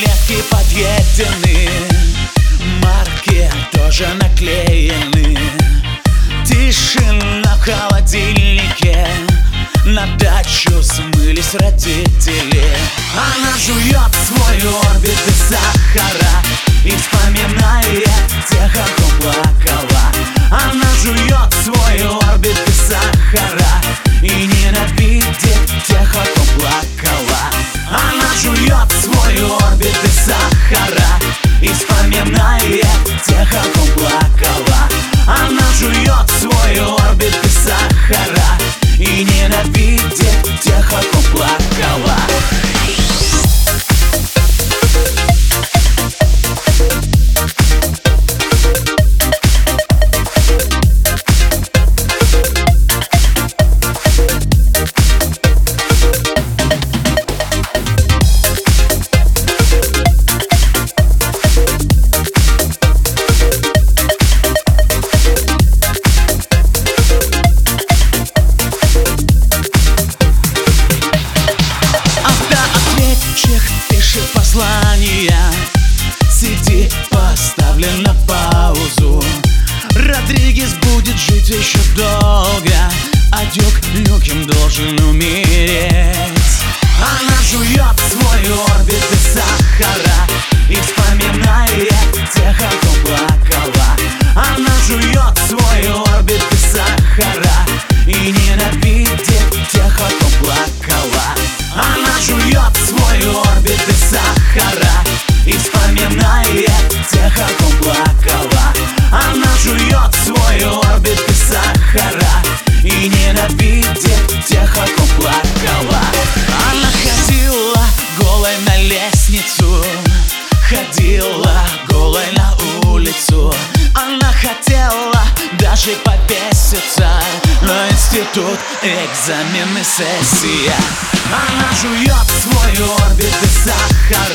таблетки подъедены, марки тоже наклеены. Тишина в холодильнике, на дачу смылись родители. Она жует свой орбит из сахара и вспоминает тех, о ком плакала. Она жует свой орбит из сахара и ненавидит тех, о ком плакала. Она жует свой орбит из сахара и вспоминает тех, о ком плакала. Она жует свой орбит из сахара и ненавидит тех, о ком плакала. Пишет послания, сиди, поставлен на паузу. Родригес будет жить еще долго, а Дюк Нюкем должен умереть. Она жует свой орбит из сахара и вспоминает тех, о ком плакала. Она жует свой орбит из сахара и ненавидит тех, о ком плакала. Она жует свой орбит из сахара и вспоминает тех, о ком плакала. Она жует свой орбит из сахара и ненавидит тех, о ком плакала. Она ходила голой на лестницу, ходила голой на улицу. Она хотела даже повеситься, но институт, экзамены, сессия. Она жует свой орбит из сахара